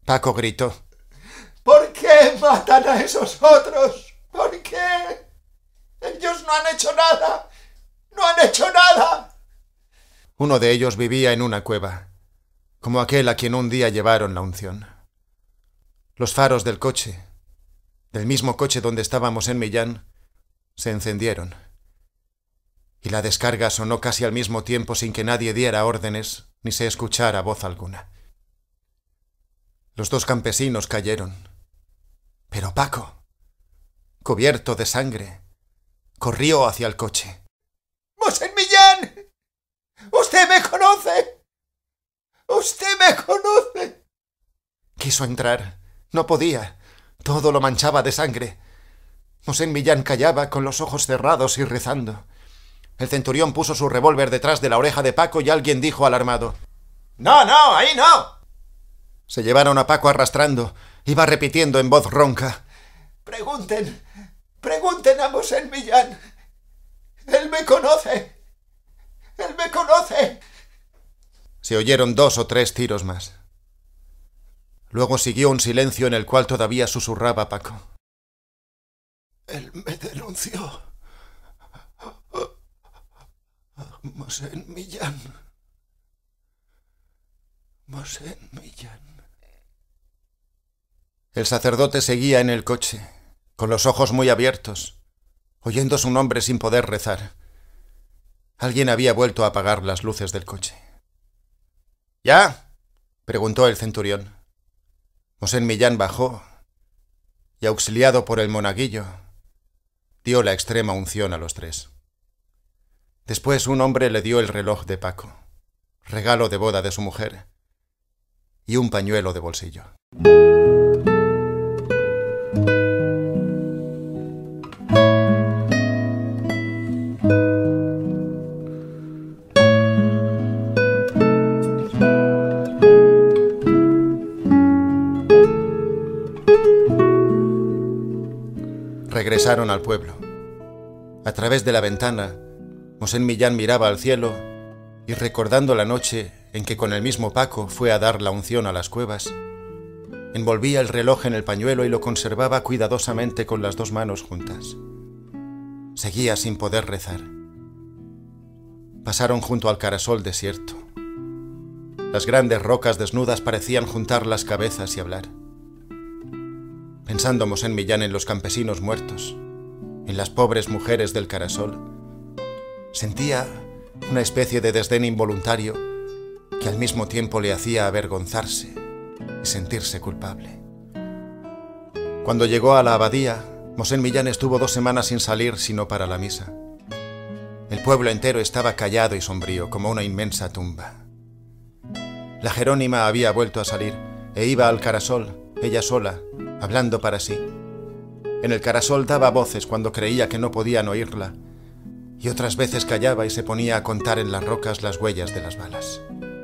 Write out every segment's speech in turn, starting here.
Paco gritó. ¿Por qué matan a esos otros? ¿Por qué? Ellos no han hecho nada. ¡No han hecho nada! Uno de ellos vivía en una cueva, como aquel a quien un día llevaron la unción. Los faros del coche, del mismo coche donde estábamos en Millán, se encendieron. Y la descarga sonó casi al mismo tiempo sin que nadie diera órdenes ni se escuchara voz alguna. Los dos campesinos cayeron. Pero Paco, cubierto de sangre, corrió hacia el coche. ¡Mosén Millán! ¡Usted me conoce! ¡Usted me conoce! Quiso entrar. No podía. Todo lo manchaba de sangre. Mosén Millán callaba con los ojos cerrados y rezando. El centurión puso su revólver detrás de la oreja de Paco y alguien dijo alarmado: ¡No, no! ¡Ahí no! Se llevaron a Paco arrastrando. Iba repitiendo en voz ronca: Pregunten a Mosén Millán. Él me conoce. Él me conoce. Se oyeron 2 o 3 tiros más. Luego siguió un silencio en el cual todavía susurraba Paco: Él me denunció. Mosén Millán. Mosén Millán. El sacerdote seguía en el coche, con los ojos muy abiertos, oyendo su nombre sin poder rezar. Alguien había vuelto a apagar las luces del coche. ¿Ya?, preguntó el centurión. Mosén Millán bajó y, auxiliado por el monaguillo, dio la extrema unción a los 3. Después un hombre le dio el reloj de Paco, regalo de boda de su mujer, y un pañuelo de bolsillo. Regresaron al pueblo. A través de la ventana, Mosén Millán miraba al cielo y, recordando la noche en que con el mismo Paco fue a dar la unción a las cuevas, envolvía el reloj en el pañuelo y lo conservaba cuidadosamente con las 2 manos juntas. Seguía sin poder rezar. Pasaron junto al Carasol desierto. Las grandes rocas desnudas parecían juntar las cabezas y hablar. Pensando Mosén Millán en los campesinos muertos, en las pobres mujeres del Carasol, sentía una especie de desdén involuntario que al mismo tiempo le hacía avergonzarse y sentirse culpable. Cuando llegó a la abadía, Mosén Millán estuvo 2 semanas sin salir sino para la misa. El pueblo entero estaba callado y sombrío, como una inmensa tumba. La Jerónima había vuelto a salir e iba al Carasol, ella sola, hablando para sí. En el Carasol daba voces cuando creía que no podían oírla, y otras veces callaba y se ponía a contar en las rocas las huellas de las balas.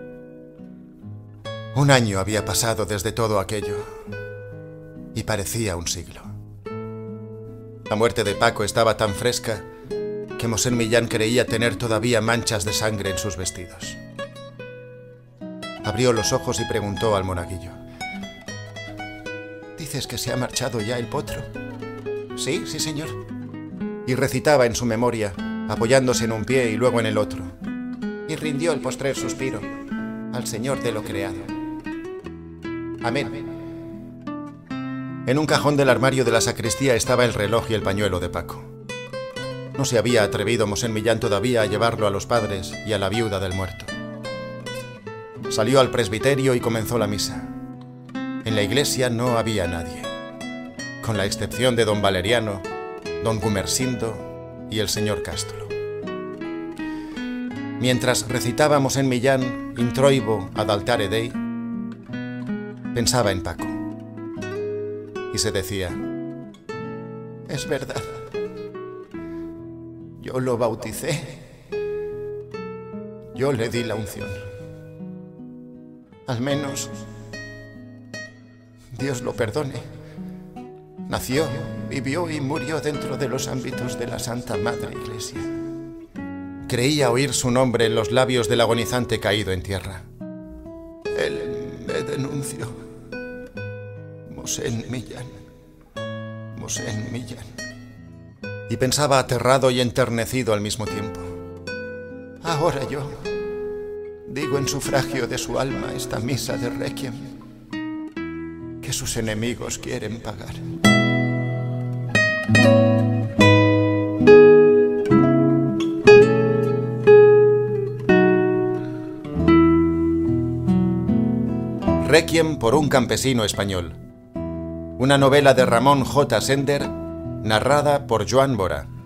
1 año había pasado desde todo aquello, y parecía un siglo. La muerte de Paco estaba tan fresca que Mosén Millán creía tener todavía manchas de sangre en sus vestidos. Abrió los ojos y preguntó al monaguillo: ¿Dices que se ha marchado ya el potro? Sí, señor. Y recitaba en su memoria, apoyándose en un pie y luego en el otro: y rindió el postrer suspiro al Señor de lo creado. Amén. En un cajón del armario de la sacristía estaba el reloj y el pañuelo de Paco. No se había atrevido Mosén Millán todavía a llevarlo a los padres y a la viuda del muerto. Salió al presbiterio y comenzó la misa. En la iglesia no había nadie, con la excepción de don Valeriano, don Gumersindo y el señor Cástolo. Mientras recitaba Mosén Millán Introibo ad altare Dei, pensaba en Paco y se decía: es verdad, yo lo bauticé, yo le di la unción. Al menos Dios lo perdone. Nació, vivió y murió dentro de los ámbitos de la Santa Madre Iglesia. Creía oír su nombre en los labios del agonizante caído en tierra. Él me denunció. Mosén Millán, Mosén Millán. Y pensaba aterrado y enternecido al mismo tiempo. Ahora yo digo en sufragio de su alma esta misa de requiem que sus enemigos quieren pagar. Requiem por un campesino español. Una novela de Ramón J. Sender, narrada por Joan Bora.